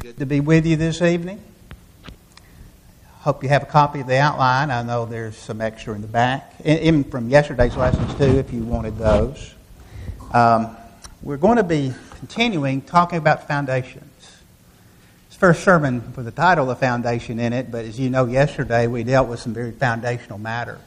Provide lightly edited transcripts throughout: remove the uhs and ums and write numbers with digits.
Good to be with you this evening. Hope you have a copy of the outline. I know there's some extra in the back, even from yesterday's lessons too, if you wanted those. We're going to be continuing talking about foundations. It's the first sermon with the title of Foundation in it, but as you know, yesterday we dealt with some very foundational matters.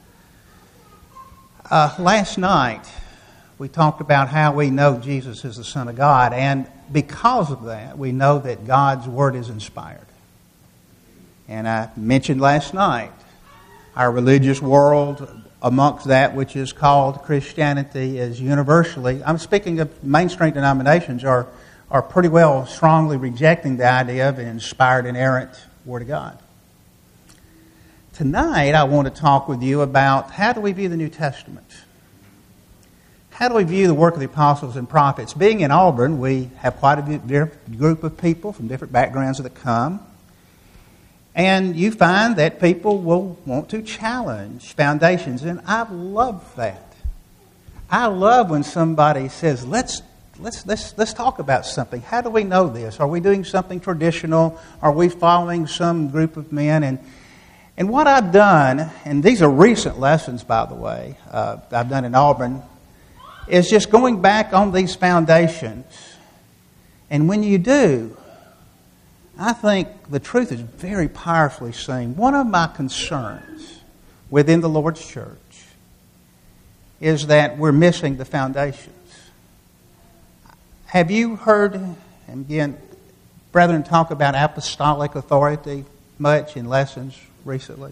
Last night we talked about how we know Jesus is the Son of God, and because of that, we know that God's Word is inspired. And I mentioned last night, our religious world, amongst that which is called Christianity, is universally, I'm speaking of mainstream denominations, are pretty well strongly rejecting the idea of an inspired, inerrant Word of God. Tonight, I want to talk with you about how do we view the New Testament? How do we view the work of the apostles and prophets? Being in Auburn, we have quite a group of people from different backgrounds that come. And you find that people will want to challenge foundations, and I love that. I love when somebody says, let's talk about something. How do we know this? Are we doing something traditional? Are we following some group of men? And what I've done, and these are recent lessons, by the way, I've done in Auburn, is just going back on these foundations. And when you do, I think the truth is very powerfully seen. One of my concerns within the Lord's church is that we're missing the foundations. Have you heard, and again, brethren talk about apostolic authority much in lessons recently?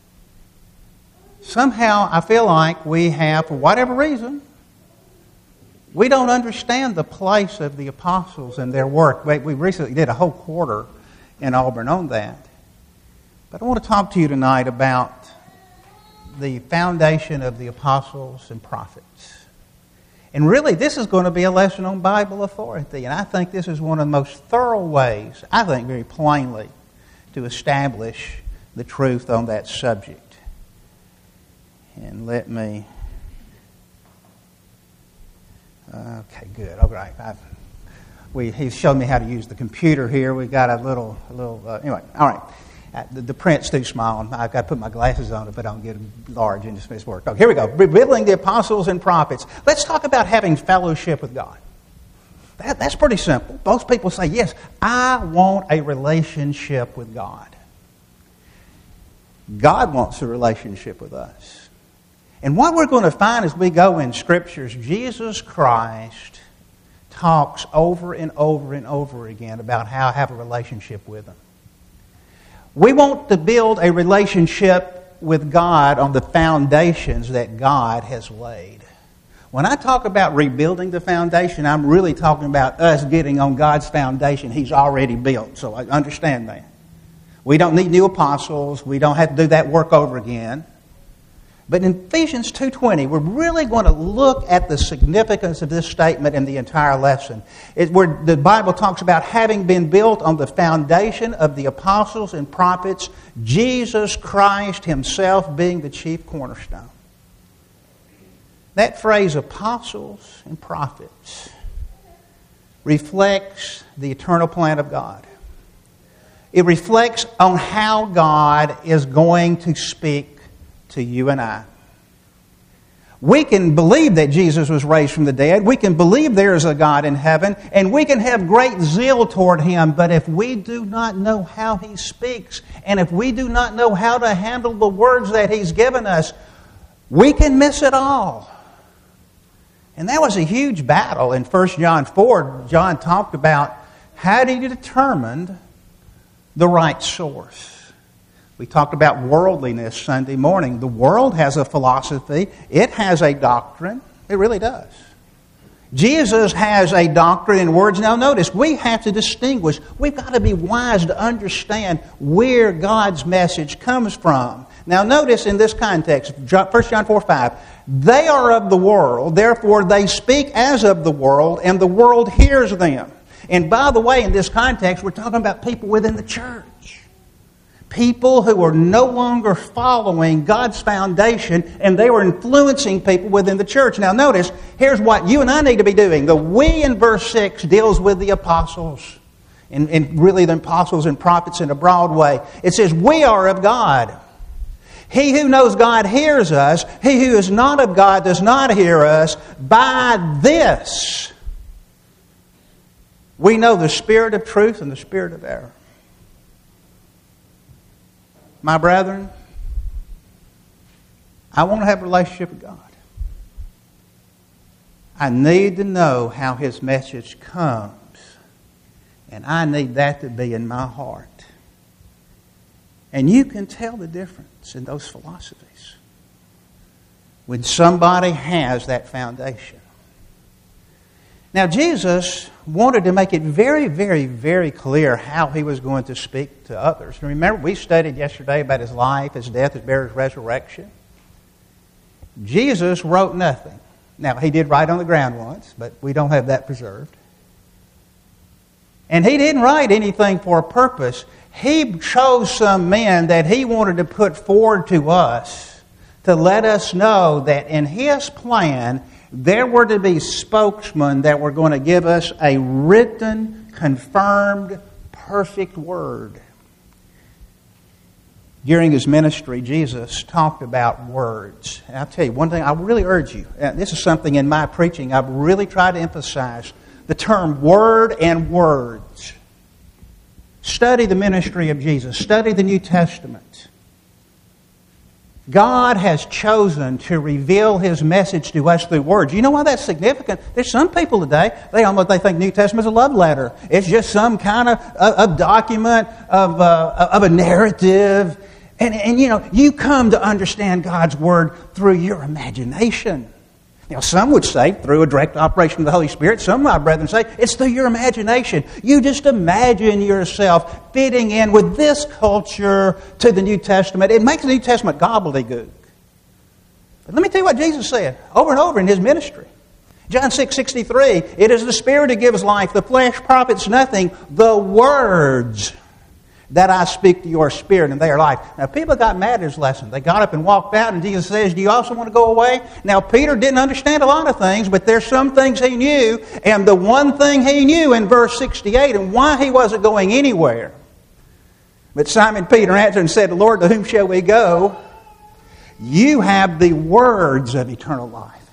Somehow I feel like we have, for whatever reason, we don't understand the place of the apostles and their work. We recently did a whole quarter in Auburn on that. But I want to talk to you tonight about the foundation of the apostles and prophets. And really, this is going to be a lesson on Bible authority. And I think this is one of the most thorough ways, I think very plainly, to establish the truth on that subject. And let me... Okay, good. All right. He's showed me how to use the computer here. We got a little. Anyway, all right. The print's too small. I've got to put my glasses on it, but I don't get them large and it's work. Okay, here we go. Revealing the apostles and prophets. Let's talk about having fellowship with God. That's pretty simple. Most people say, yes, I want a relationship with God. God wants a relationship with us. And what we're going to find as we go in Scriptures, Jesus Christ talks over and over and over again about how to have a relationship with Him. We want to build a relationship with God on the foundations that God has laid. When I talk about rebuilding the foundation, I'm really talking about us getting on God's foundation He's already built. So I understand that. We don't need new apostles. We don't have to do that work over again. But in Ephesians 2:20, we're really going to look at the significance of this statement in the entire lesson. It's where the Bible talks about having been built on the foundation of the apostles and prophets, Jesus Christ Himself being the chief cornerstone. That phrase, apostles and prophets, reflects the eternal plan of God. It reflects on how God is going to speak to you and I. We can believe that Jesus was raised from the dead. We can believe there is a God in heaven. And we can have great zeal toward Him. But if we do not know how He speaks, and if we do not know how to handle the words that He's given us, we can miss it all. And that was a huge battle. In 1 John 4, John talked about how do you determine the right source. We talked about worldliness Sunday morning. The world has a philosophy. It has a doctrine. It really does. Jesus has a doctrine and words. Now notice, we have to distinguish. We've got to be wise to understand where God's message comes from. Now notice in this context, 1 John 4:5, they are of the world, therefore they speak as of the world, and the world hears them. And by the way, in this context, we're talking about people within the church. People who are no longer following God's foundation, and they were influencing people within the church. Now notice, here's what you and I need to be doing. The we in verse 6 deals with the apostles. and really the apostles and prophets in a broad way. It says, we are of God. He who knows God hears us. He who is not of God does not hear us. By this, we know the spirit of truth and the spirit of error. My brethren, I want to have a relationship with God. I need to know how His message comes. And I need that to be in my heart. And you can tell the difference in those philosophies when somebody has that foundation. Now, Jesus wanted to make it very, very, very clear how He was going to speak to others. And remember, we studied yesterday about His life, His death, His burial, His resurrection. Jesus wrote nothing. Now, He did write on the ground once, but we don't have that preserved. And He didn't write anything for a purpose. He chose some men that He wanted to put forward to us to let us know that in His plan, there were to be spokesmen that were going to give us a written, confirmed, perfect word. During His ministry, Jesus talked about words. And I'll tell you, one thing I really urge you, and this is something in my preaching I've really tried to emphasize, the term word and words. Study the ministry of Jesus. Study the New Testament. God has chosen to reveal His message to us through words. You know why that's significant? There's some people today, they think New Testament is a love letter. It's just some kind of document, of a narrative. And you know, you come to understand God's Word through your imagination. Now, some would say through a direct operation of the Holy Spirit. Some of my brethren say it's through your imagination. You just imagine yourself fitting in with this culture to the New Testament. It makes the New Testament gobbledygook. But let me tell you what Jesus said over and over in His ministry. John 6:63, it is the Spirit who gives life. The flesh profits nothing. The words that I speak to your spirit, and they are life. Now, people got mad at His lesson. They got up and walked out, and Jesus says, do you also want to go away? Now, Peter didn't understand a lot of things, but there's some things he knew, and the one thing he knew in verse 68, and why he wasn't going anywhere. But Simon Peter answered and said, Lord, to whom shall we go? You have the words of eternal life.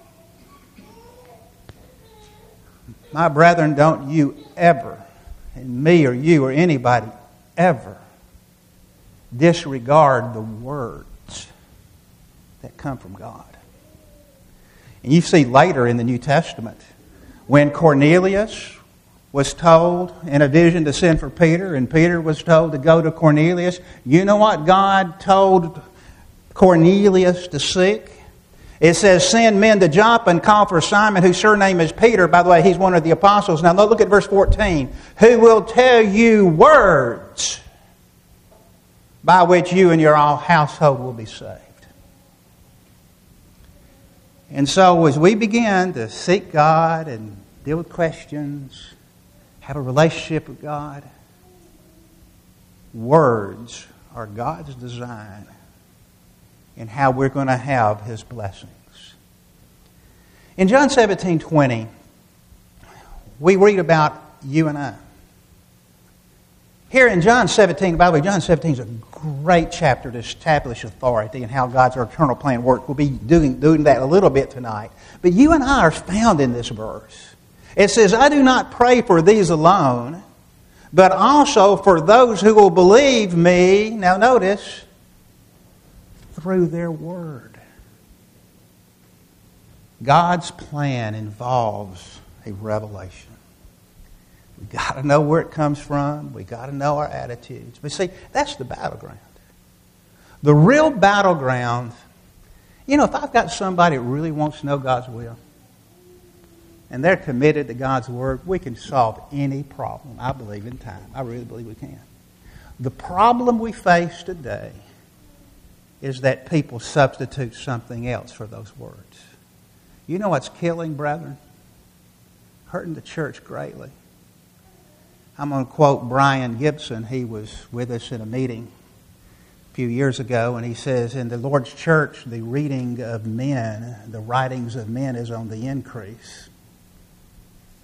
My brethren, don't you ever, and me or you or anybody, ever disregard the words that come from God. And you see later in the New Testament, when Cornelius was told in a vision to send for Peter, and Peter was told to go to Cornelius, you know what God told Cornelius to seek? It says, send men to Joppa and call for Simon, whose surname is Peter. By the way, he's one of the apostles. Now look at verse 14. Who will tell you words by which you and your household will be saved. And so as we begin to seek God and deal with questions, have a relationship with God, words are God's design in how we're going to have His blessings. In John 17:20, we read about you and I. Here in John 17, by the way, John 17 is a great chapter to establish authority and how God's eternal plan works. We'll be doing that a little bit tonight. But you and I are found in this verse. It says, I do not pray for these alone, but also for those who will believe me. Now notice, through their word. God's plan involves a revelation. We've got to know where it comes from. We've got to know our attitudes. But see, that's the battleground. The real battleground, you know, if I've got somebody that really wants to know God's will, and they're committed to God's Word, we can solve any problem, I believe, in time. I really believe we can. The problem we face today is that people substitute something else for those words. You know what's killing, brethren? Hurting the church greatly. I'm going to quote Brian Gibson. He was with us in a meeting a few years ago, and he says, in the Lord's church, the reading of men, the writings of men is on the increase.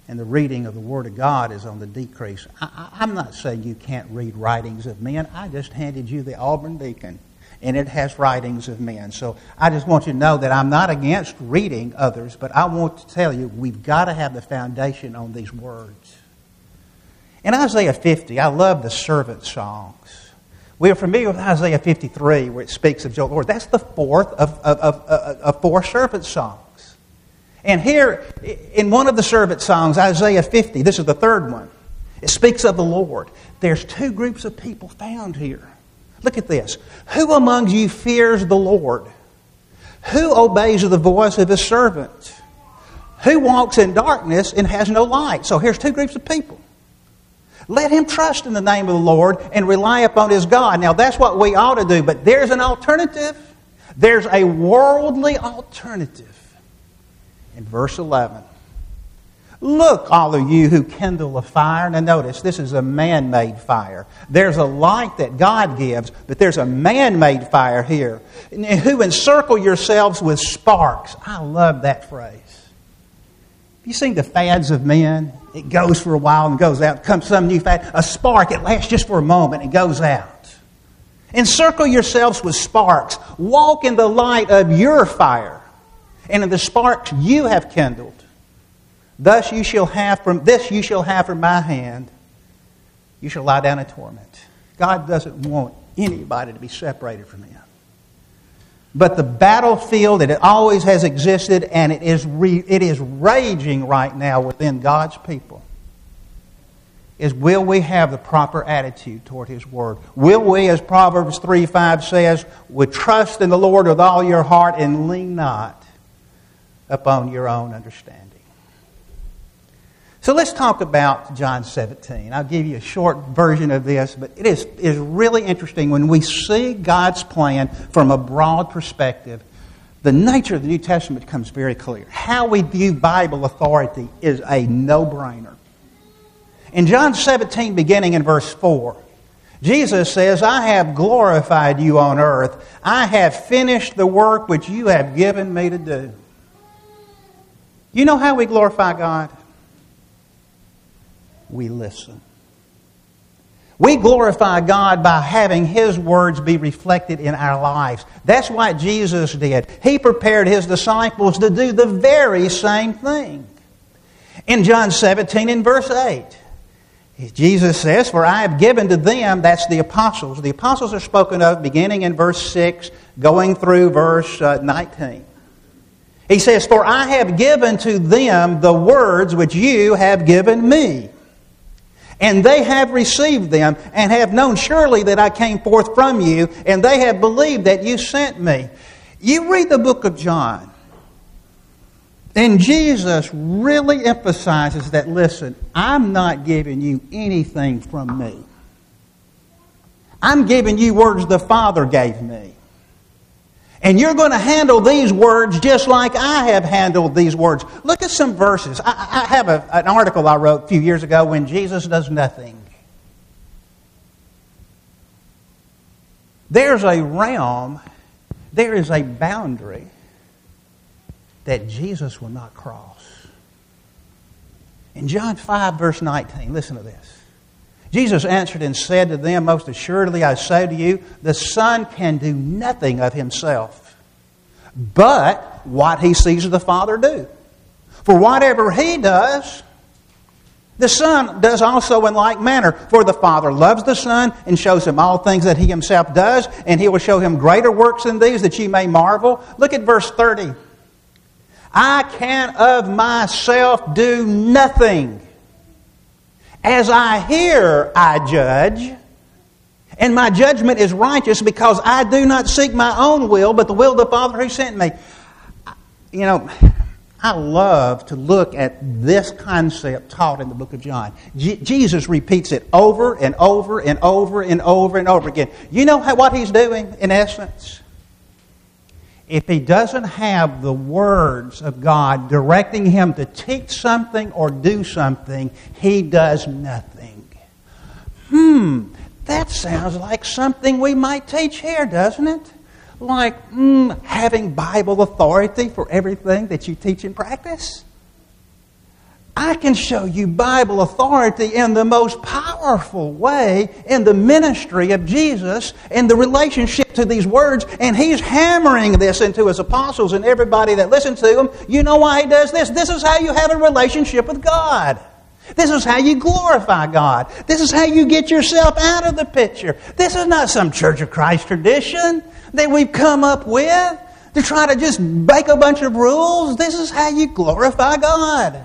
and the reading of the Word of God is on the decrease. I'm not saying you can't read writings of men. I just handed you the Auburn Beacon, and it has writings of men. So I just want you to know that I'm not against reading others, but I want to tell you we've got to have the foundation on these words. In Isaiah 50, I love the servant songs. We are familiar with Isaiah 53, where it speaks of the Lord. That's the fourth of four servant songs. And here, in one of the servant songs, Isaiah 50, this is the third one, it speaks of the Lord. There's two groups of people found here. Look at this. Who among you fears the Lord? Who obeys the voice of His servant? Who walks in darkness and has no light? So here's two groups of people. Let him trust in the name of the Lord and rely upon his God. Now that's what we ought to do, but there's an alternative. There's a worldly alternative. In verse 11, look, all of you who kindle a fire. Now notice, this is a man-made fire. There's a light that God gives, but there's a man-made fire here. Who encircle yourselves with sparks. I love that phrase. Have you seen the fads of men? It goes for a while and goes out. Comes some new fad. A spark, it lasts just for a moment and goes out. Encircle yourselves with sparks. Walk in the light of your fire, and in the sparks you have kindled. Thus you shall have from my hand. You shall lie down in torment. God doesn't want anybody to be separated from Him. But the battlefield that it always has existed, and it is raging right now within God's people, is will we have the proper attitude toward His Word? Will we, as Proverbs 3:5 says, would trust in the Lord with all your heart and lean not upon your own understanding? So let's talk about John 17. I'll give you a short version of this, but it is really interesting when we see God's plan from a broad perspective. The nature of the New Testament becomes very clear. How we view Bible authority is a no-brainer. In John 17, beginning in verse 4, Jesus says, I have glorified you on earth. I have finished the work which you have given me to do. You know how we glorify God? We listen. We glorify God by having His words be reflected in our lives. That's what Jesus did. He prepared His disciples to do the very same thing. In John 17, in verse 8, Jesus says, for I have given to them, that's the apostles. The apostles are spoken of beginning in verse 6, going through verse 19. He says, for I have given to them the words which you have given me. And they have received them, and have known surely that I came forth from you, and they have believed that you sent me. You read the book of John, and Jesus really emphasizes that, listen, I'm not giving you anything from me. I'm giving you words the Father gave me. And you're going to handle these words just like I have handled these words. Look at some verses. I have an article I wrote a few years ago, When Jesus Does Nothing. There's a realm, there is a boundary that Jesus will not cross. In John 5, verse 19, listen to this. Jesus answered and said to them, most assuredly I say to you, the Son can do nothing of Himself, but what He sees the Father do. For whatever He does, the Son does also in like manner. For the Father loves the Son and shows Him all things that He Himself does, and He will show Him greater works than these, that ye may marvel. Look at verse 30. I can of myself do nothing. As I hear, I judge, and my judgment is righteous, because I do not seek my own will, but the will of the Father who sent me. You know, I love to look at this concept taught in the book of John. Jesus repeats it over and over and over and over and over again. You know what He's doing, in essence? If He doesn't have the words of God directing Him to teach something or do something, He does nothing. That sounds like something we might teach here, doesn't it? Like having Bible authority for everything that you teach and practice. I can show you Bible authority in the most powerful way in the ministry of Jesus and the relationship to these words. And He's hammering this into His apostles and everybody that listens to Him. You know why He does this? This is how you have a relationship with God. This is how you glorify God. This is how you get yourself out of the picture. This is not some Church of Christ tradition that we've come up with to try to just make a bunch of rules. This is how you glorify God.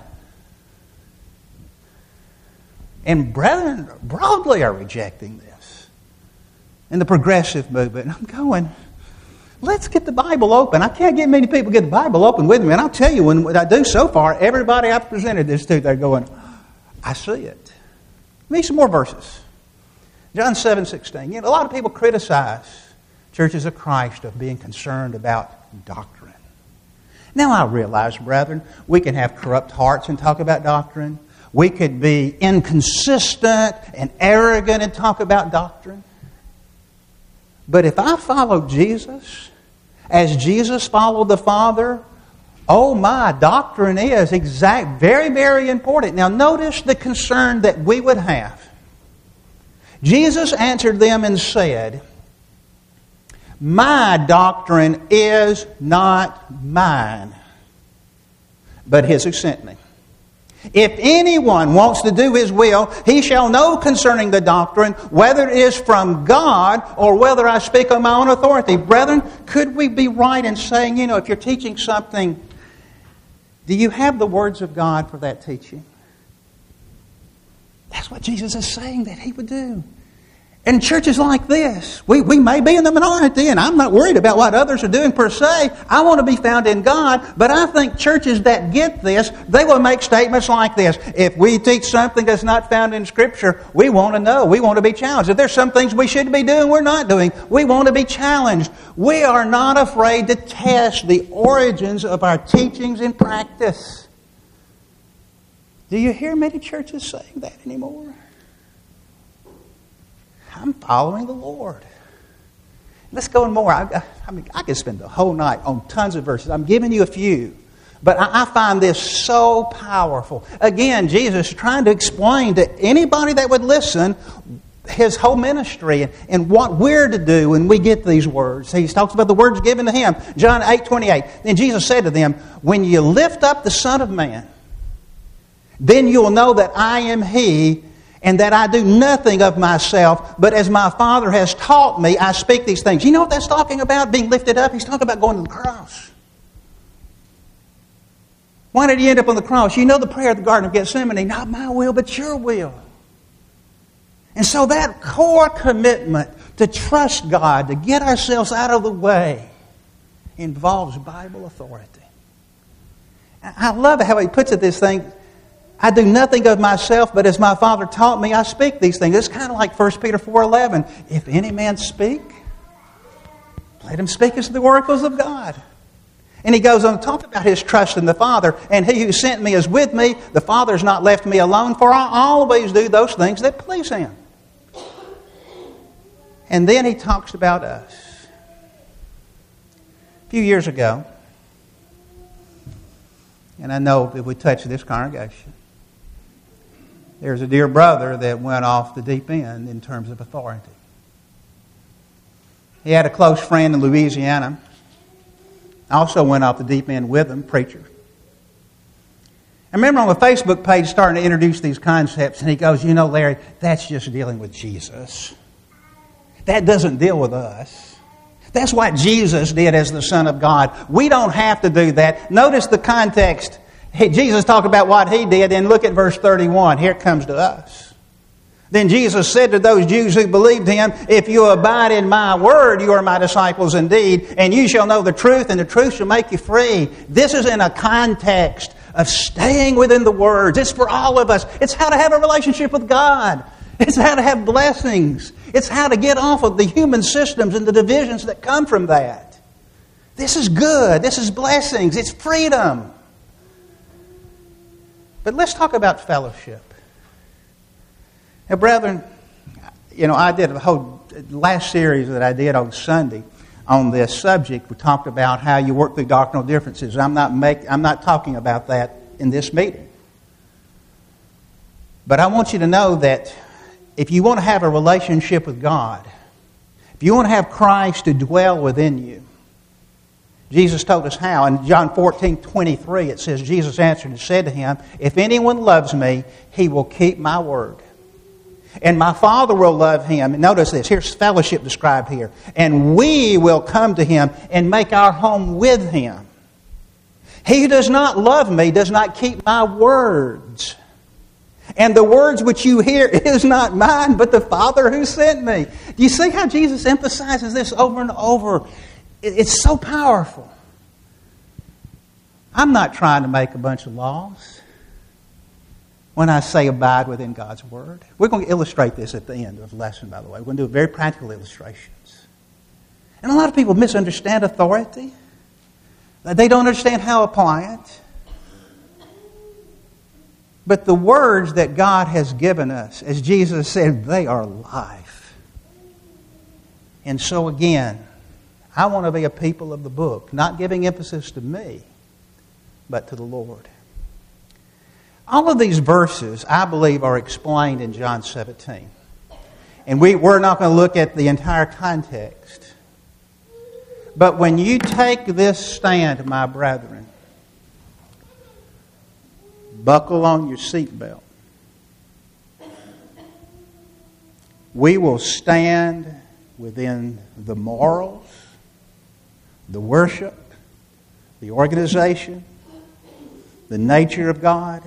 And brethren broadly are rejecting this. And the progressive movement. And I'm going, let's get the Bible open. I can't get many people to get the Bible open with me. And I'll tell you, what I do so far, everybody I've presented this to, they're going, I see it. Give me some more verses. John 7:16. You know, a lot of people criticize churches of Christ of being concerned about doctrine. Now I realize, brethren, we can have corrupt hearts and talk about doctrine. We could be inconsistent and arrogant and talk about doctrine. But if I follow Jesus, as Jesus followed the Father, oh my, doctrine is very, very important. Now notice the concern that we would have. Jesus answered them and said, my doctrine is not mine, but His who sent me. If anyone wants to do His will, he shall know concerning the doctrine, whether it is from God or whether I speak on my own authority. Brethren, could we be right in saying, you know, if you're teaching something, do you have the words of God for that teaching? That's what Jesus is saying that He would do. In churches like this, we may be in the minority, and I'm not worried about what others are doing per se. I want to be found in God, but I think churches that get this, they will make statements like this. If we teach something that's not found in Scripture, we want to know. We want to be challenged. If there's some things we should be doing we're not doing, we want to be challenged. We are not afraid to test the origins of our teachings and practice. Do you hear many churches saying that anymore? I'm following the Lord. Let's go in more. I could spend the whole night on tons of verses. I'm giving you a few. But I find this so powerful. Again, Jesus is trying to explain to anybody that would listen His whole ministry and what we're to do when we get these words. He talks about the words given to Him. John 8:28. Then Jesus said to them, when you lift up the Son of Man, then you will know that I am He, and that I do nothing of myself, but as my Father has taught me, I speak these things. You know what that's talking about, being lifted up? He's talking about going to the cross. Why did He end up on the cross? You know the prayer of the Garden of Gethsemane, not my will, but your will. And so that core commitment to trust God, to get ourselves out of the way, involves Bible authority. I love how He puts it, this thing, I do nothing of myself, but as my Father taught me, I speak these things. It's kind of like 1 Peter 4:11. If any man speak, let him speak as the oracles of God. And he goes on to talk about his trust in the Father. And He who sent me is with me. The Father has not left me alone, for I always do those things that please Him. And then He talks about us. A few years ago, and I know if we touch this congregation, there's a dear brother that went off the deep end in terms of authority. He had a close friend in Louisiana. Also went off the deep end with him, preacher. I remember on the Facebook page starting to introduce these concepts, and he goes, you know, Larry, that's just dealing with Jesus. That doesn't deal with us. That's what Jesus did as the Son of God. We don't have to do that. Notice the context. Jesus talked about what He did, and look at verse 31. Here it comes to us. Then Jesus said to those Jews who believed Him, if you abide in my word, you are my disciples indeed, and you shall know the truth, and the truth shall make you free. This is in a context of staying within the words. It's for all of us. It's how to have a relationship with God. It's how to have blessings. It's how to get off of the human systems and the divisions that come from that. This is good. This is blessings. It's freedom. But let's talk about fellowship. Now, brethren, you know, I did a whole last series that I did on Sunday on this subject. We talked about how you work through doctrinal differences. I'm not talking about that in this meeting. But I want you to know that if you want to have a relationship with God, if you want to have Christ to dwell within you, Jesus told us how. In John 14:23, it says, Jesus answered and said to him, if anyone loves me, he will keep my word. And my Father will love him. And notice this, here's fellowship described here. And we will come to him and make our home with him. He who does not love me does not keep my words. And the words which you hear is not mine, but the Father who sent me. Do you see how Jesus emphasizes this over and over? It's so powerful. I'm not trying to make a bunch of laws when I say abide within God's Word. We're going to illustrate this at the end of the lesson, by the way. We're going to do very practical illustrations. And a lot of people misunderstand authority. They don't understand how to apply it. But the words that God has given us, as Jesus said, they are life. And so again, I want to be a people of the book, not giving emphasis to me, but to the Lord. All of these verses, I believe, are explained in John 17. And we're not going to look at the entire context. But when you take this stand, my brethren, buckle on your seatbelt. We will stand within the morals, the worship, the organization, the nature of God,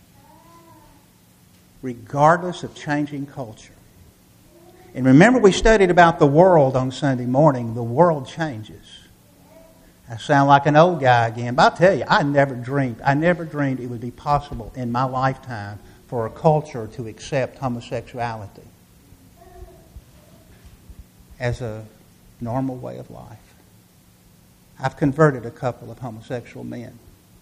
regardless of changing culture. And remember, we studied about the world on Sunday morning. The world changes. I sound like an old guy again, but I'll tell you, I never dreamed it would be possible in my lifetime for a culture to accept homosexuality as a normal way of life. I've converted a couple of homosexual men,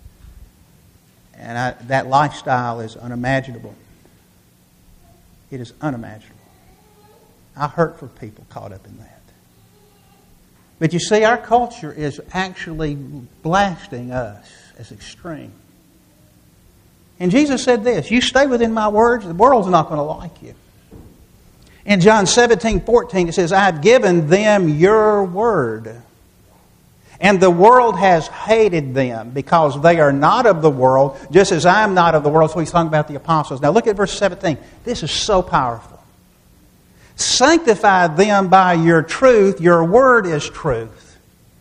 and that lifestyle is unimaginable. It is unimaginable. I hurt for people caught up in that. But you see, our culture is actually blasting us as extreme. And Jesus said this, you stay within my words, the world's not going to like you. In John 17:14, it says, I've given them your word. And the world has hated them because they are not of the world, just as I am not of the world. So he's talking about the apostles. Now look at verse 17. This is so powerful. Sanctify them by your truth. Your word is truth.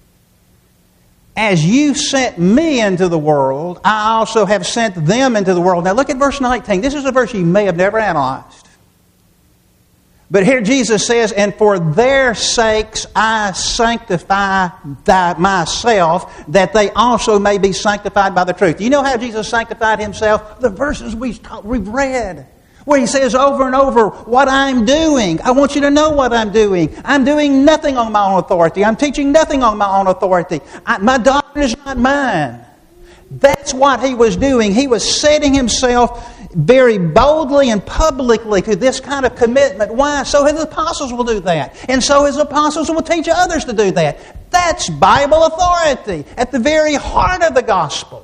As you sent me into the world, I also have sent them into the world. Now look at verse 19. This is a verse you may have never analyzed. But here Jesus says, and for their sakes I sanctify myself, that they also may be sanctified by the truth. Do you know how Jesus sanctified himself? The verses we've read, where he says over and over, what I'm doing. I want you to know what I'm doing. I'm doing nothing on my own authority. I'm teaching nothing on my own authority. My doctrine is not mine. That's what he was doing. He was setting himself very boldly and publicly to this kind of commitment. Why? So his apostles will do that. And so his apostles will teach others to do that. That's Bible authority at the very heart of the gospel.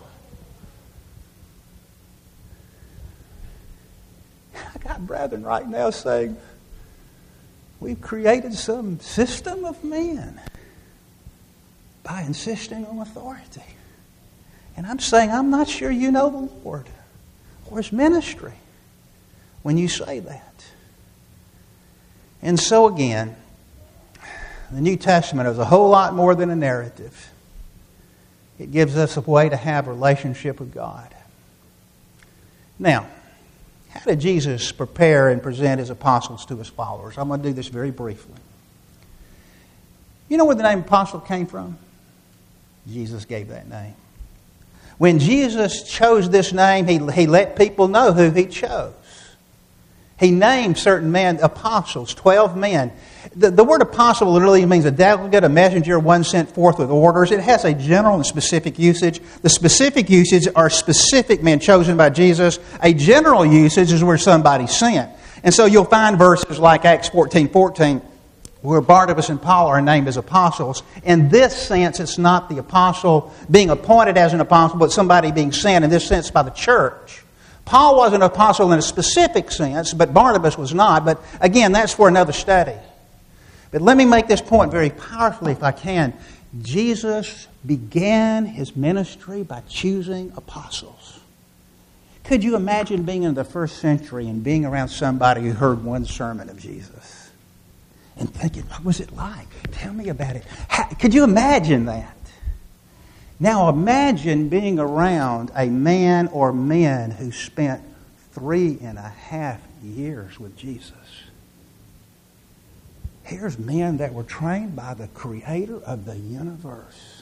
I got brethren right now saying, we've created some system of men by insisting on authority. And I'm saying, I'm not sure you know the Lord or His ministry when you say that. And so again, the New Testament is a whole lot more than a narrative. It gives us a way to have a relationship with God. Now, how did Jesus prepare and present His apostles to His followers? I'm going to do this very briefly. You know where the name apostle came from? Jesus gave that name. When Jesus chose this name, He let people know who He chose. He named certain men apostles, 12 men. The word apostle literally means a delegate, a messenger, one sent forth with orders. It has a general and specific usage. The specific usage are specific men chosen by Jesus. A general usage is where somebody's sent. And so you'll find verses like Acts 14:14, where Barnabas and Paul are named as apostles. In this sense, it's not the apostle being appointed as an apostle, but somebody being sent, in this sense, by the church. Paul was an apostle in a specific sense, but Barnabas was not. But again, that's for another study. But let me make this point very powerfully if I can. Jesus began his ministry by choosing apostles. Could you imagine being in the first century and being around somebody who heard one sermon of Jesus and thinking, what was it like? Tell me about it. Could you imagine that? Now imagine being around a man or men who spent 3.5 years with Jesus. Here's men that were trained by the Creator of the universe.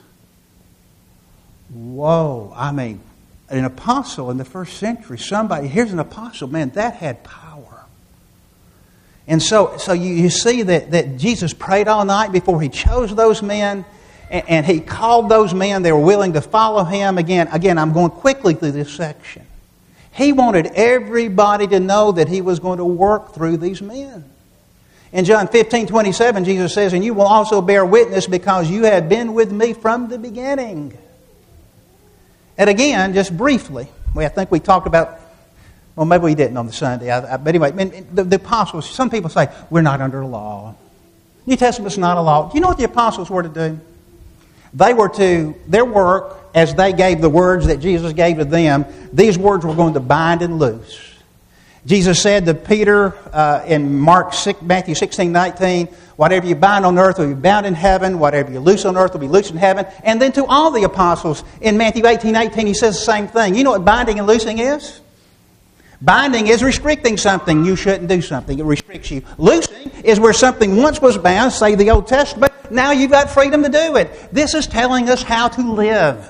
Whoa, I mean, an apostle in the first century, here's an apostle, man, that had power. And so you see that Jesus prayed all night before he chose those men, and he called those men. They were willing to follow him. Again, I'm going quickly through this section. He wanted everybody to know that he was going to work through these men. In John 15:27, Jesus says, and you will also bear witness because you have been with me from the beginning. And again, just briefly, I think we talked about, well, maybe we didn't on the Sunday. But anyway, the apostles, some people say, we're not under the law. New Testament's not a law. Do you know what the apostles were to do? Their work, as they gave the words that Jesus gave to them, these words were going to bind and loose. Jesus said to Peter in Matthew 16:19, whatever you bind on earth will be bound in heaven, whatever you loose on earth will be loosed in heaven. And then to all the apostles in Matthew 18:18, he says the same thing. You know what binding and loosing is? Binding is restricting something. You shouldn't do something. It restricts you. Loosing is where something once was bound, say the Old Testament, but now you've got freedom to do it. This is telling us how to live.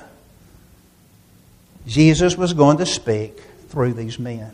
Jesus was going to speak through these men.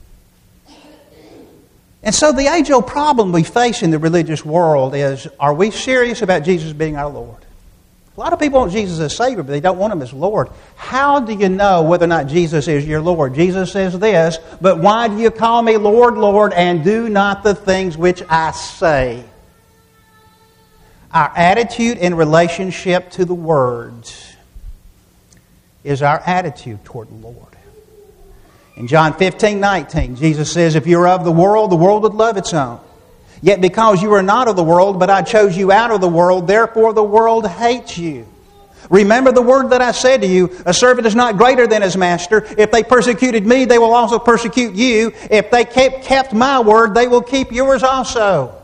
And so the age-old problem we face in the religious world is, are we serious about Jesus being our Lord? A lot of people want Jesus as Savior, but they don't want Him as Lord. How do you know whether or not Jesus is your Lord? Jesus says this, but why do you call me Lord, Lord, and do not the things which I say? Our attitude in relationship to the words is our attitude toward the Lord. In John 15:19, Jesus says, if you're of the world would love its own. Yet because you are not of the world, but I chose you out of the world, therefore the world hates you. Remember the word that I said to you, a servant is not greater than his master. If they persecuted me, they will also persecute you. If they kept my word, they will keep yours also.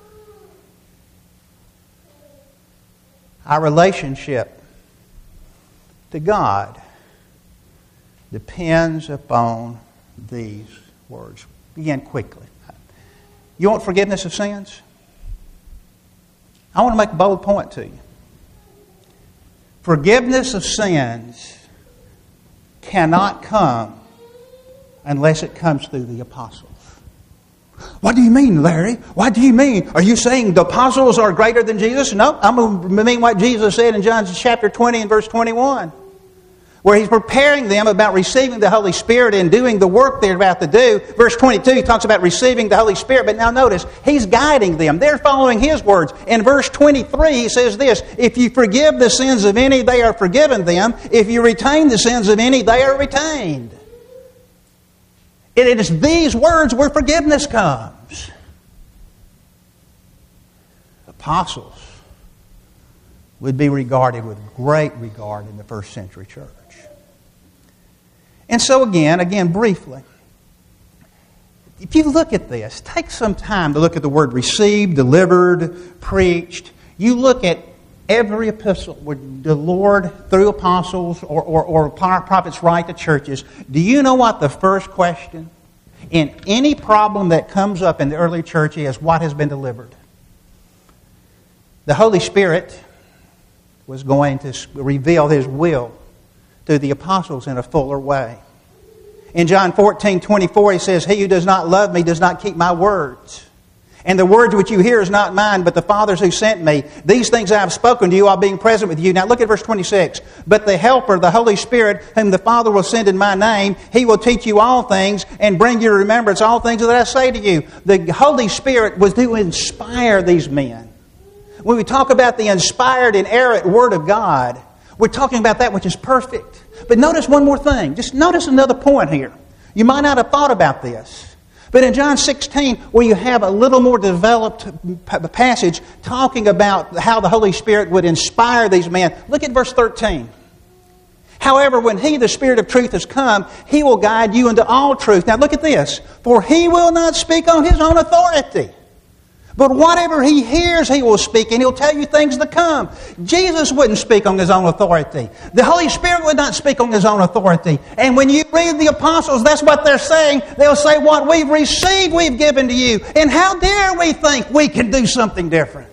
Our relationship to God depends upon these words. Begin quickly. You want forgiveness of sins? I want to make a bold point to you. Forgiveness of sins cannot come unless it comes through the apostles. What do you mean, Larry? What do you mean? Are you saying the apostles are greater than Jesus? No, I'm going to mean what Jesus said in John chapter 20 and verse 21. Where He's preparing them about receiving the Holy Spirit and doing the work they're about to do. Verse 22, He talks about receiving the Holy Spirit. But now notice, He's guiding them. They're following His words. In verse 23, He says this, if you forgive the sins of any, they are forgiven them. If you retain the sins of any, they are retained. It is these words where forgiveness comes. Apostles would be regarded with great regard in the first century church. And so again, briefly, if you look at this, take some time to look at the word received, delivered, preached. You look at every epistle where the Lord, through apostles or prophets, write to churches. Do you know what the first question in any problem that comes up in the early church is? What has been delivered? The Holy Spirit was going to reveal His will to the apostles in a fuller way. In John 14:24, He says, he who does not love me does not keep my words. And the words which you hear is not mine, but the Father's who sent me. These things I have spoken to you while being present with you. Now look at verse 26. But the Helper, the Holy Spirit, whom the Father will send in my name, He will teach you all things and bring you to remembrance all things that I say to you. The Holy Spirit was to inspire these men. When we talk about the inspired, inerrant Word of God, we're talking about that which is perfect. But notice one more thing. Just notice another point here. You might not have thought about this. But in John 16, where you have a little more developed passage talking about how the Holy Spirit would inspire these men, look at verse 13. However, when He, the Spirit of truth, has come, He will guide you into all truth. Now look at this. For He will not speak on His own authority. But whatever He hears, He will speak, and He'll tell you things to come. Jesus wouldn't speak on His own authority. The Holy Spirit would not speak on His own authority. And when you read the apostles, that's what they're saying. They'll say, what we've received, we've given to you. And how dare we think we can do something different?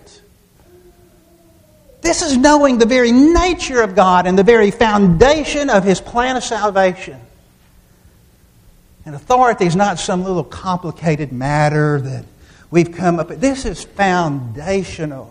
This is knowing the very nature of God and the very foundation of His plan of salvation. And authority is not some little complicated matter that we've come up with. This is foundational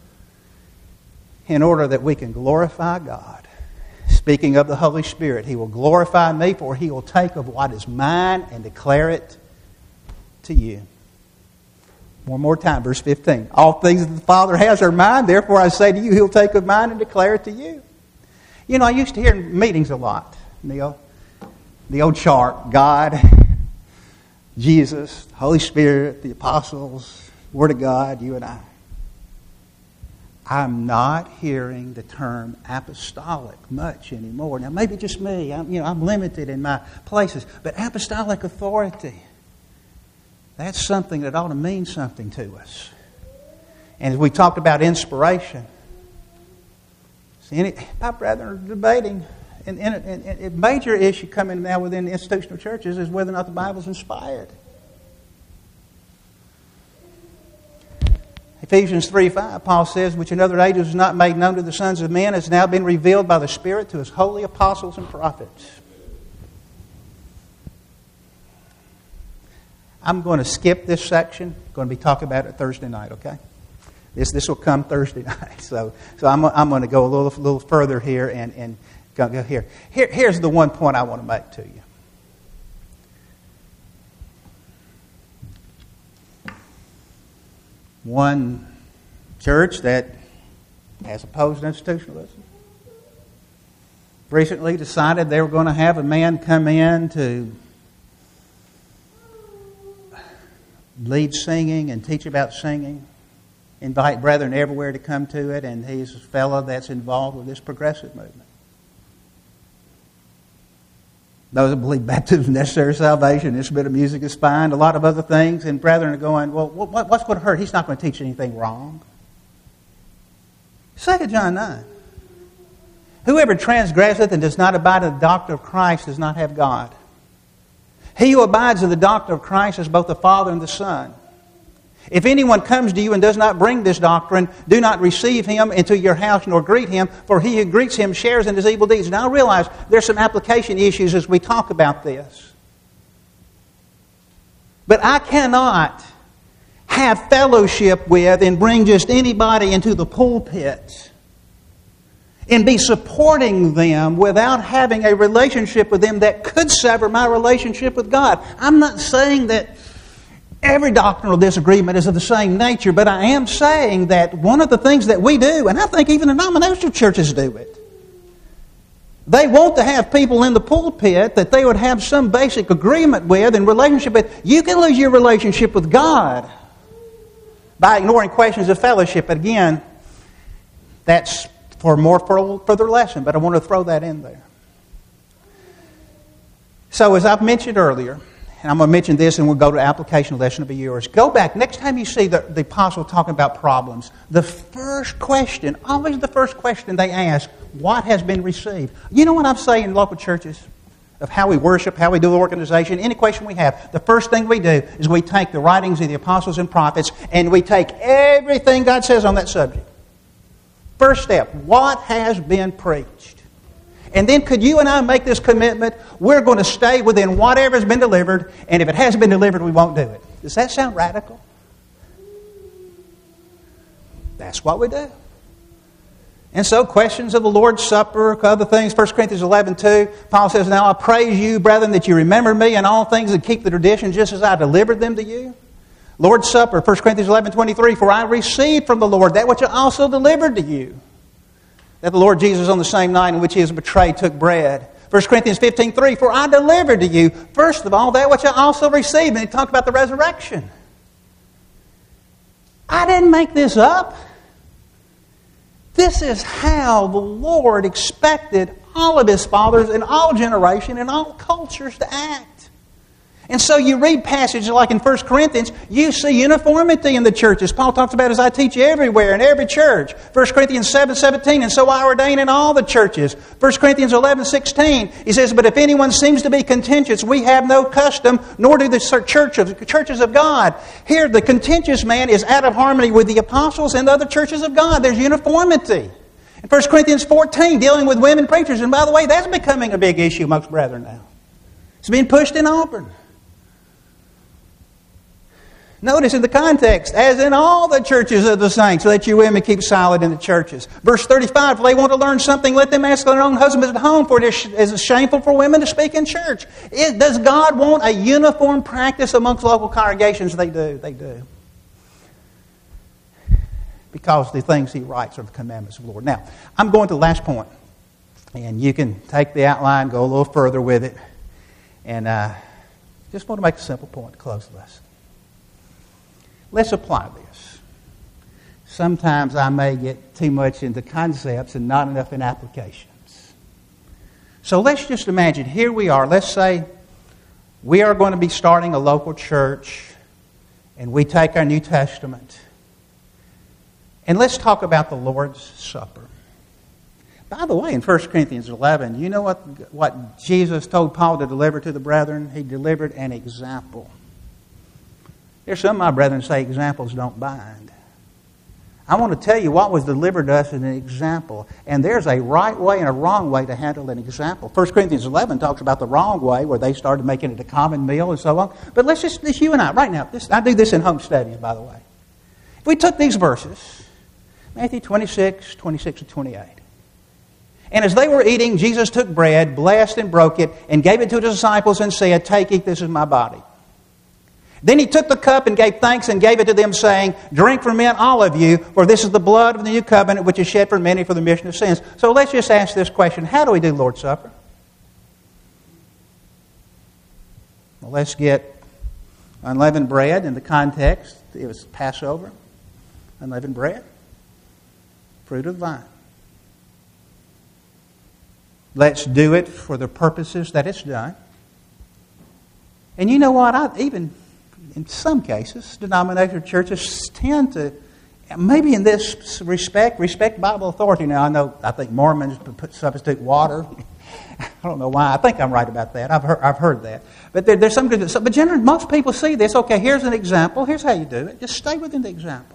in order that we can glorify God. Speaking of the Holy Spirit, He will glorify me, for He will take of what is mine and declare it to you. One more time, verse 15. All things that the Father has are mine, therefore I say to you, He'll take of mine and declare it to you. You know, I used to hear in meetings a lot, Neil, the old chart, God, Jesus, the Holy Spirit, the apostles, Word of God, you and I. I'm not hearing the term apostolic much anymore. Now, maybe just me. I'm limited in my places. But apostolic authority, that's something that ought to mean something to us. And as we talked about inspiration, my brethren are debating. And a major issue coming now within institutional churches is whether or not the Bible is inspired. Ephesians 3:5, Paul says, which in other ages was not made known to the sons of men, has now been revealed by the Spirit to His holy apostles and prophets. I'm going to skip this section. I'm going to be talking about it Thursday night, okay? This will come Thursday night. So I'm going to go a little further here and go here. Here's the one point I want to make to you. One church that has opposed institutionalism recently decided they were going to have a man come in to lead singing and teach about singing, invite brethren everywhere to come to it, and he's a fellow that's involved with this progressive movement. Those that believe baptism is necessary salvation, this bit of music is fine, a lot of other things, and brethren are going, well, what's going to hurt? He's not going to teach anything wrong. 2 John 9. Whoever transgresseth and does not abide in the doctrine of Christ does not have God. He who abides in the doctrine of Christ is both the Father and the Son. If anyone comes to you and does not bring this doctrine, do not receive him into your house nor greet him, for he who greets him shares in his evil deeds. Now I realize there's some application issues as we talk about this. But I cannot have fellowship with and bring just anybody into the pulpit and be supporting them without having a relationship with them that could sever my relationship with God. I'm not saying that every doctrinal disagreement is of the same nature, but I am saying that one of the things that we do, and I think even denominational churches do it, they want to have people in the pulpit that they would have some basic agreement with and relationship with. You can lose your relationship with God by ignoring questions of fellowship. But again, that's for further lesson, but I want to throw that in there. So as I've mentioned earlier, and I'm going to mention this and we'll go to application lesson. It'll be yours. Go back. Next time you see the apostle talking about problems, the first question, always the first question they ask, what has been received? You know what I'm saying in local churches? Of how we worship, how we do organization, any question we have, the first thing we do is we take the writings of the apostles and prophets and we take everything God says on that subject. First step, what has been preached? And then could you and I make this commitment? We're going to stay within whatever has been delivered, and if it hasn't been delivered, we won't do it. Does that sound radical? That's what we do. And so questions of the Lord's Supper, other things, 1 Corinthians 11:2, Paul says, now I praise you, brethren, that you remember me in all things and keep the tradition just as I delivered them to you. Lord's Supper, 1 Corinthians 11:23, for I received from the Lord that which I also delivered to you. That the Lord Jesus on the same night in which He was betrayed took bread. 1 Corinthians 15:3, for I delivered to you, first of all, that which I also received. And he talked about the resurrection. I didn't make this up. This is how the Lord expected all of His fathers in all generations and all cultures to act. And so you read passages like in 1 Corinthians, you see uniformity in the churches. Paul talks about, as I teach everywhere in every church. 1 Corinthians 7:17, and so I ordain in all the churches. 1 Corinthians 11:16, he says, but if anyone seems to be contentious, we have no custom, nor do the churches of God. Here, the contentious man is out of harmony with the apostles and the other churches of God. There's uniformity. In 1 Corinthians 14, dealing with women preachers, and by the way, that's becoming a big issue amongst brethren now. It's being pushed in Auburn. Notice in the context, as in all the churches of the saints, let your women keep silent in the churches. Verse 35, if they want to learn something, let them ask their own husbands at home, for it is shameful for women to speak in church. Does God want a uniform practice amongst local congregations? They do. They do. Because the things He writes are the commandments of the Lord. Now, I'm going to the last point. And you can take the outline, go a little further with it. And just want to make a simple point to close the lesson. Let's apply this. Sometimes I may get too much into concepts and not enough in applications. So let's just imagine, here we are. Let's say we are going to be starting a local church and we take our New Testament. And let's talk about the Lord's Supper. By the way, in 1 Corinthians 11, you know what Jesus told Paul to deliver to the brethren? He delivered an example. There's some of my brethren say examples don't bind. I want to tell you what was delivered to us as an example. And there's a right way and a wrong way to handle an example. 1 Corinthians 11 talks about the wrong way, where they started making it a common meal and so on. But let's just, you and I, right now, I do this in home studies, by the way. If we took these verses, Matthew 26, 26 to 28. And as they were eating, Jesus took bread, blessed and broke it, and gave it to His disciples and said, take, eat, this is my body. Then He took the cup and gave thanks and gave it to them, saying, drink from it, all of you, for this is the blood of the new covenant, which is shed for many for the remission of sins. So let's just ask this question. How do we do Lord's Supper? Well, let's get unleavened bread in the context. It was Passover. Unleavened bread. Fruit of the vine. Let's do it for the purposes that it's done. And you know what? Even in some cases, denominational churches tend to, maybe in this respect Bible authority. Now, I think Mormons substitute water. I don't know why. I think I'm right about that. I've heard that. But there's some good. But generally, most people see this. Okay, here's an example. Here's how you do it. Just stay within the example.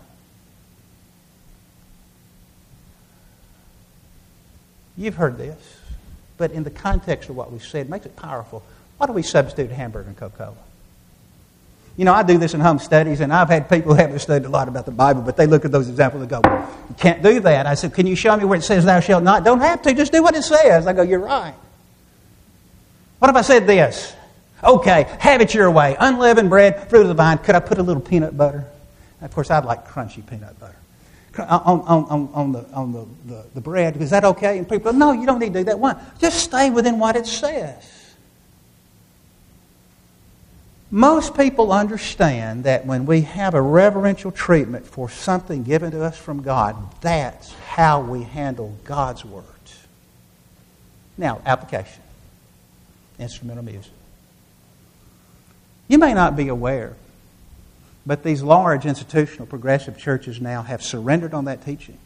You've heard this, but in the context of what we said, it makes it powerful. Why do we substitute hamburger and Coca-Cola? You know, I do this in home studies, and I've had people who haven't studied a lot about the Bible, but they look at those examples and go, you can't do that. I said, can you show me where it says thou shalt not? Don't have to. Just do what it says. I go, you're right. What if I said this? Okay, have it your way. Unleavened bread, fruit of the vine. Could I put a little peanut butter? Of course, I'd like crunchy peanut butter. On the bread. Is that okay? And people go, no, you don't need to do that. Why? Just stay within what it says. Most people understand that when we have a reverential treatment for something given to us from God, that's how we handle God's words. Now, application. Instrumental music. You may not be aware, but these large institutional progressive churches now have surrendered on that teaching.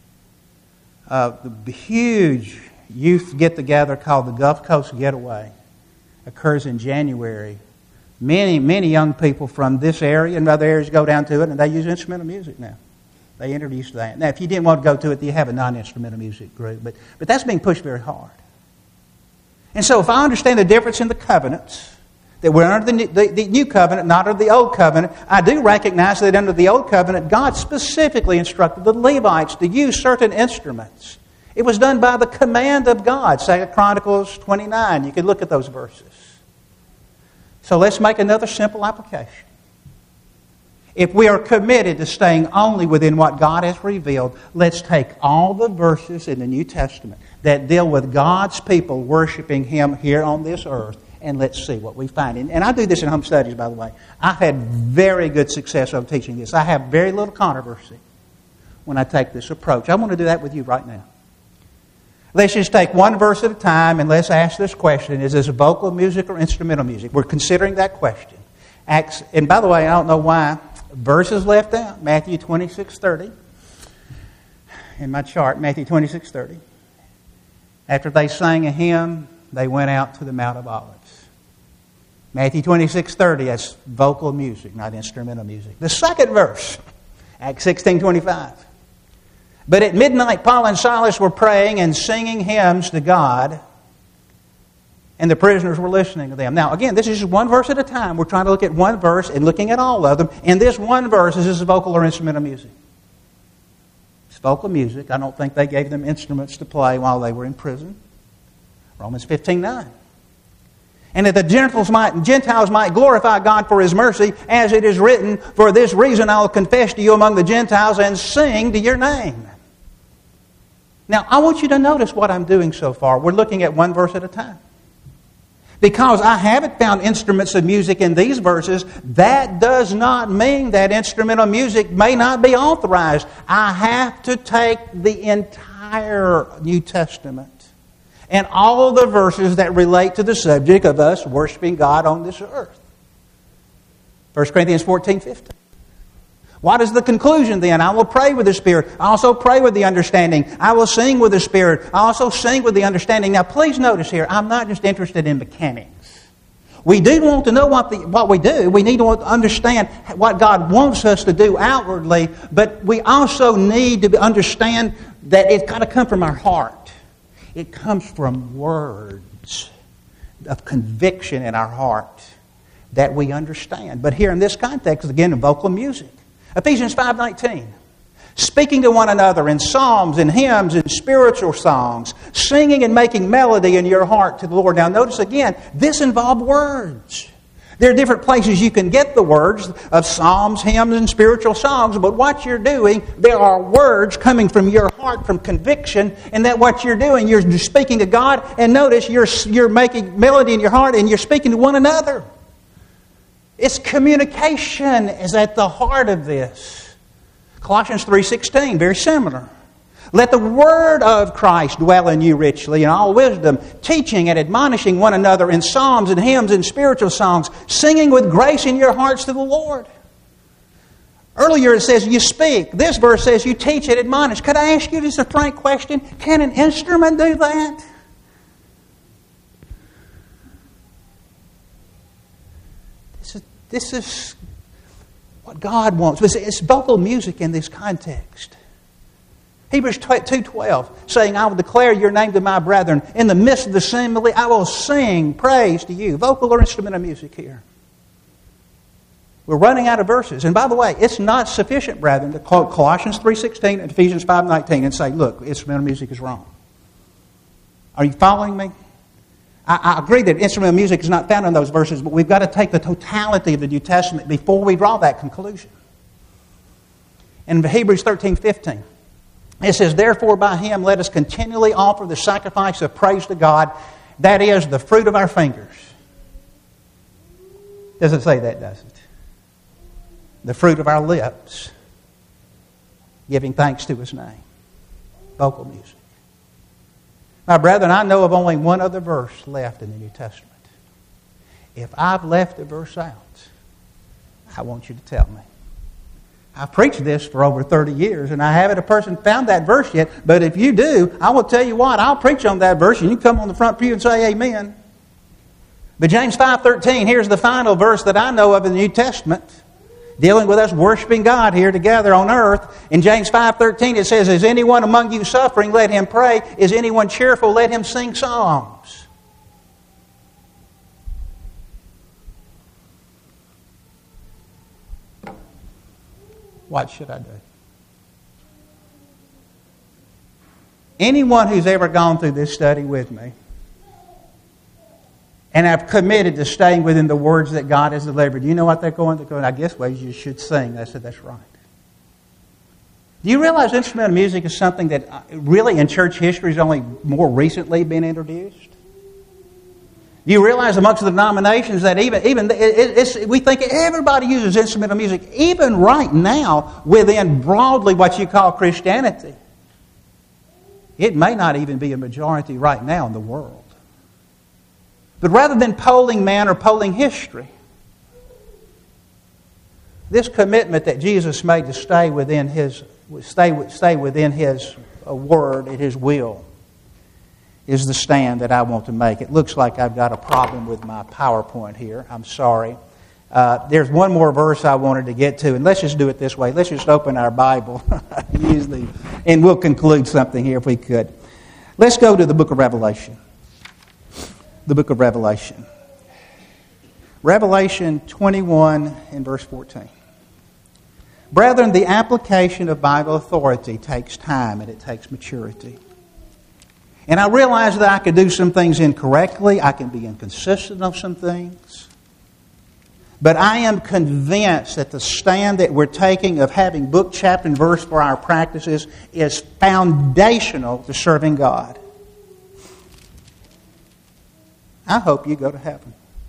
The huge youth get-together called the Gulf Coast Getaway occurs in January. Many young people from this area and other areas go down to it, and they use instrumental music now. They introduced that. Now, if you didn't want to go to it, you have a non-instrumental music group. But that's being pushed very hard. And so if I understand the difference in the covenants, that we're under the new covenant, not under the old covenant, I do recognize that under the old covenant, God specifically instructed the Levites to use certain instruments. It was done by the command of God. 2 Chronicles 29. You can look at those verses. So let's make another simple application. If we are committed to staying only within what God has revealed, let's take all the verses in the New Testament that deal with God's people worshiping Him here on this earth, and let's see what we find. And I do this in home studies, by the way. I've had very good success on teaching this. I have very little controversy when I take this approach. I want to do that with you right now. Let's just take one verse at a time and let's ask this question. Is this vocal music or instrumental music? We're considering that question. And by the way, I don't know why. Verses left out. Matthew 26:30. In my chart, Matthew 26:30. After they sang a hymn, they went out to the Mount of Olives. Matthew 26:30, that's vocal music, not instrumental music. The second verse, Acts 16:25. But at midnight, Paul and Silas were praying and singing hymns to God, and the prisoners were listening to them. Now, again, this is just one verse at a time. We're trying to look at one verse and looking at all of them. And this one verse, is this vocal or instrumental music? It's vocal music. I don't think they gave them instruments to play while they were in prison. Romans 15:9. And that the Gentiles might glorify God for His mercy, as it is written, for this reason I will confess to you among the Gentiles and sing to your name. Now, I want you to notice what I'm doing so far. We're looking at one verse at a time. Because I haven't found instruments of music in these verses, that does not mean that instrumental music may not be authorized. I have to take the entire New Testament and all of the verses that relate to the subject of us worshiping God on this earth. 1 Corinthians 14:15. What is the conclusion then? I will pray with the Spirit. I also pray with the understanding. I will sing with the Spirit. I also sing with the understanding. Now please notice here, I'm not just interested in mechanics. We do want to know what we do. We need to understand what God wants us to do outwardly, but we also need to understand that it's got to come from our heart. It comes from words of conviction in our heart that we understand. But here in this context, again, vocal music. Ephesians 5:19. Speaking to one another in psalms and hymns and spiritual songs, singing and making melody in your heart to the Lord. Now notice again, this involves words. There are different places you can get the words of psalms, hymns, and spiritual songs, but what you're doing, there are words coming from your heart, from conviction, and that what you're doing, you're speaking to God, and notice you're making melody in your heart, and you're speaking to one another. It's communication is at the heart of this. Colossians 3:16, very similar. Let the word of Christ dwell in you richly in all wisdom, teaching and admonishing one another in psalms and hymns and spiritual songs, singing with grace in your hearts to the Lord. Earlier it says you speak. This verse says you teach and admonish. Could I ask you just a frank question? Can an instrument do that? This is what God wants. It's vocal music in this context. Hebrews 2:12, saying, I will declare your name to my brethren. In the midst of the assembly, I will sing praise to you. Vocal or instrumental music here. We're running out of verses. And by the way, it's not sufficient, brethren, to quote Colossians 3:16 and Ephesians 5:19 and say, look, instrumental music is wrong. Are you following me? I agree that instrumental music is not found in those verses, but we've got to take the totality of the New Testament before we draw that conclusion. In Hebrews 13:15, it says, therefore by Him let us continually offer the sacrifice of praise to God, that is, the fruit of our fingers. Doesn't say that, does it? The fruit of our lips, giving thanks to His name. Vocal music. My brethren, I know of only one other verse left in the New Testament. If I've left a verse out, I want you to tell me. I've preached this for over 30 years, and I haven't a person found that verse yet. But if you do, I will tell you what, I'll preach on that verse, and you come on the front pew and say amen. But James 5:13, here's the final verse that I know of in the New Testament, dealing with us worshiping God here together on earth. In James 5:13 it says, is anyone among you suffering? Let him pray. Is anyone cheerful? Let him sing psalms. What should I do? Anyone who's ever gone through this study with me, and have committed to staying within the words that God has delivered. You know what they're going? They're going, I guess, well, you should sing. I said, that's right. Do you realize instrumental music is something that really in church history has only more recently been introduced? Do you realize amongst the denominations that we think everybody uses instrumental music, even right now within broadly what you call Christianity? It may not even be a majority right now in the world. But rather than polling man or polling history, this commitment that Jesus made to stay within His word and His will is the stand that I want to make. It looks like I've got a problem with my PowerPoint here. I'm sorry. There's one more verse I wanted to get to, and let's just do it this way. Let's just open our Bible, and we'll conclude something here if we could. Let's go to the book of Revelation. The book of Revelation. Revelation 21 and verse 14. Brethren, the application of Bible authority takes time and it takes maturity. And I realize that I could do some things incorrectly. I can be inconsistent on some things. But I am convinced that the stand that we're taking of having book, chapter, and verse for our practices is foundational to serving God. I hope you go to heaven.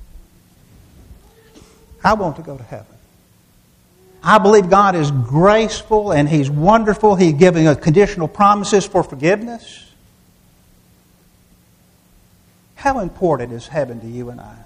I want to go to heaven. I believe God is graceful and He's wonderful. He's giving us conditional promises for forgiveness. How important is heaven to you and I?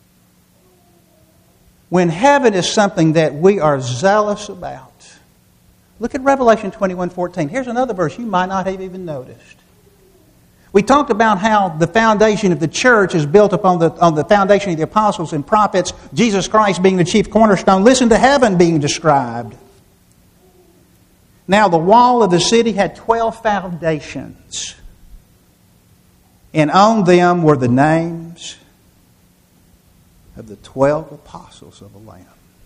When heaven is something that we are zealous about. Look at Revelation 21:14. Here's another verse you might not have even noticed. We talked about how the foundation of the church is built upon the foundation of the apostles and prophets, Jesus Christ being the chief cornerstone. Listen to heaven being described. Now, the wall of the city had 12 foundations, and on them were the names of the 12 apostles of the Lamb.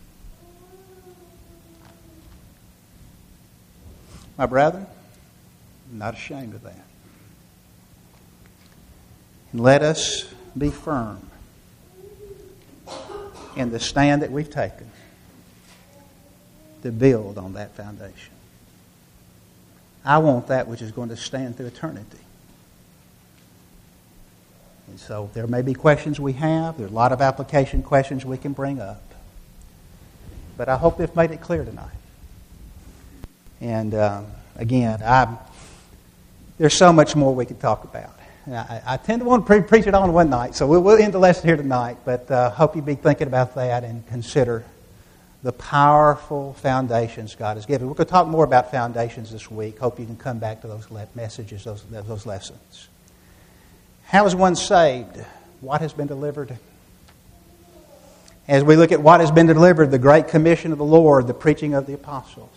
My brethren, I'm not ashamed of that. And let us be firm in the stand that we've taken to build on that foundation. I want that which is going to stand through eternity. And so there may be questions we have. There are a lot of application questions we can bring up. But I hope they've made it clear tonight. And again, there's so much more we could talk about. I tend to want to preach it all in one night, so we'll end the lesson here tonight. But hope you be thinking about that and consider the powerful foundations God has given. We're going to talk more about foundations this week. Hope you can come back to those messages, those lessons. How is one saved? What has been delivered? As we look at what has been delivered, the great commission of the Lord, the preaching of the apostles.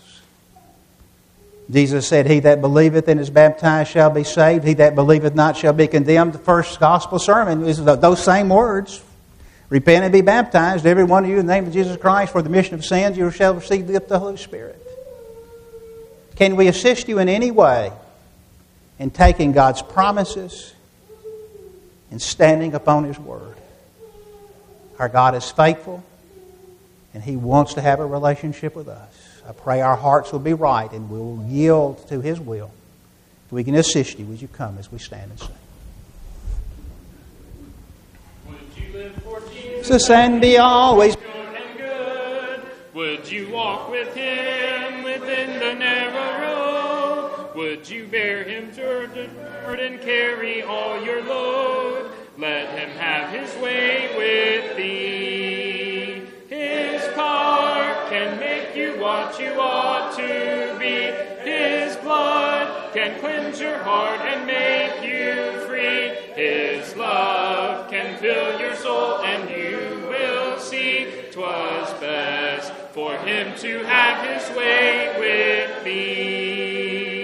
Jesus said, He that believeth and is baptized shall be saved. He that believeth not shall be condemned. The first gospel sermon is those same words. Repent and be baptized, every one of you, in the name of Jesus Christ, for the remission of sins. You shall receive the gift of the Holy Spirit. Can we assist you in any way in taking God's promises and standing upon His Word? Our God is faithful, and He wants to have a relationship with us. I pray our hearts will be right and we will yield to His will. If we can assist you, would you come as we stand and sing? Would you live for Jesus and be always good and good? Would you walk with Him within the narrow road? Would you bear Him and carry all your load? Let Him have His way with thee. His power can make you what you ought to be. His blood can cleanse your heart and make you free. His love can fill your soul and you will see 'twas best for Him to have His way with thee.